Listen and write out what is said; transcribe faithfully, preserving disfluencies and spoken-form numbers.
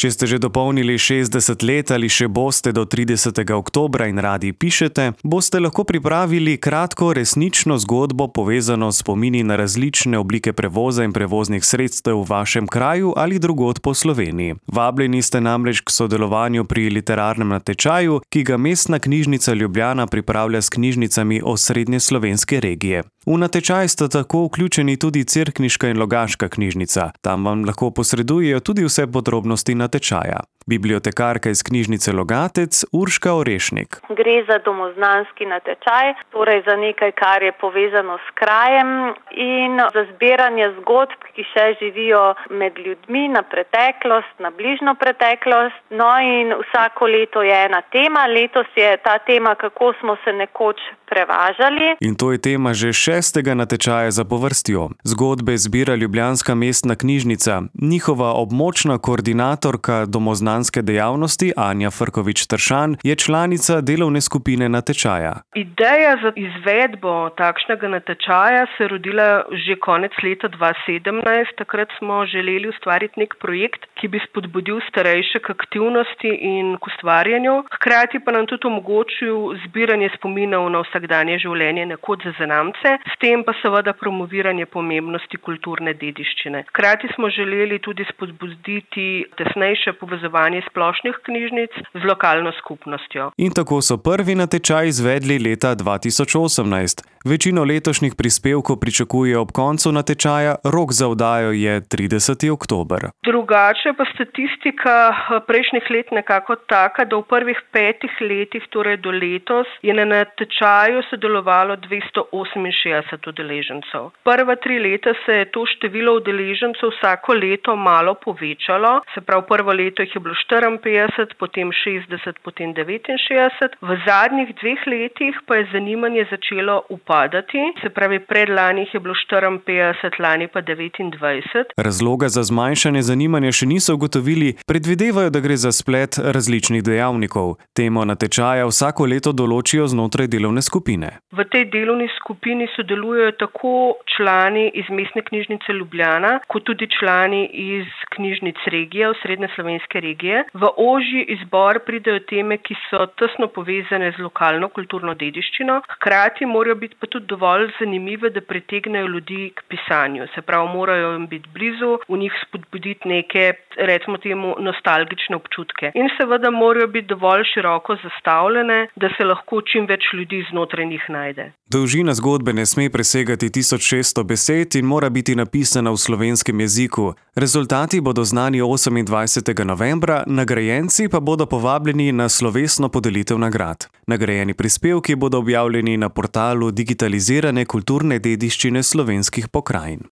Če ste že dopolnili šestdeset let ali še boste do tridesetega oktobra in radi pišete, boste lahko pripravili kratko resnično zgodbo povezano s spomini na različne oblike prevoza in prevoznih sredstev v vašem kraju ali drugod po Sloveniji. Vabljeni ste namreč k sodelovanju pri literarnem natečaju, ki ga Mestna knjižnica Ljubljana pripravlja s knjižnicami osrednje slovenske regije. V natečaj sta tako vključeni tudi cerkniška in logaška knjižnica. Tam vam lahko posredujejo tudi vse podrobnosti natečaja. Bibliotekarka iz knjižnice Logatec Urška Orešnik. Gre za domoznanski natečaj, torej za nekaj, kar je povezano s krajem in za zbiranje zgodb, ki še živijo med ljudmi, na preteklost, na bližnjo preteklost. No in vsako leto je ena tema. Letos je ta tema, kako smo se nekoč prevažali. In to je tema že šestega natečaja zapovrstjo. Zgodbe zbira Ljubljanska mestna knjižnica. Njihova območna koordinatorka domoznanske dejavnosti Anja Frkovič-Tršan je članica delovne skupine natečaja. Ideja za izvedbo takšnega natečaja se je rodila že konec leta dva tisoč sedemnajst. Takrat smo želeli ustvariti nek projekt, ki bi spodbudil starejše k aktivnosti in k ustvarjanju, hkrati pa nam tudi omogočil zbiranje spominov na vsakdanje življenje nekoč za zanamce, s tem pa seveda promoviranje pomembnosti kulturne dediščine. Hkrati smo želeli tudi spodbuditi tesnejše povezovanje splošnih knjižnic z lokalno skupnostjo. In tako so prvi natečaj izvedli leta dva tisoč osemnajst. Večino letošnjih prispevkov pričakuje ob koncu natečaja, rok za oddajo je trideseti oktober. Drugače pa statistika prejšnjih let nekako taka, da v prvih petih letih, torej do letos, je na natečaju sodelovalo dvesto oseminšestdeset udeležencev. Prva tri leta se je to število udeležencev vsako leto malo povečalo, se pravi prvo leto jih je bilo štiriinpetdeset, potem šestdeset, potem devetinšestdeset. V zadnjih dveh letih pa je zanimanje začelo upadati, se pravi predlani je bilo štiriinpetdeset, lani pa devetindvajset. Razloga za zmanjšanje zanimanja še niso ugotovili, predvidevajo, da gre za splet različnih dejavnikov. Temo natečaja vsako leto določijo znotraj delovne skupine. V tej delovni skupini sodelujejo tako člani iz Mestne knjižnice Ljubljana, kot tudi člani iz knjižnic regije, osrednje slovenske regije. V ožji izbor pridejo teme, ki so tesno povezane z lokalno kulturno dediščino, hkrati morajo biti pa tudi dovolj zanimive, da pritegnejo ljudi k pisanju. Se pravi, morajo jim biti blizu, v njih spodbuditi neke, recimo temu, nostalgične občutke. In seveda morajo biti dovolj široko zastavljene, da se lahko čim več ljudi znotraj njih najde. Dolžina zgodbe ne sme presegati tisoč šeststo besed in mora biti napisana v slovenskem jeziku. Rezultati bodo znani osemindvajsetega novembra, nagrajenci pa bodo povabljeni na slovesno podelitev nagrad. Nagrajeni prispevki bodo objavljeni na portalu digitalizirane kulturne dediščine slovenskih pokrajin.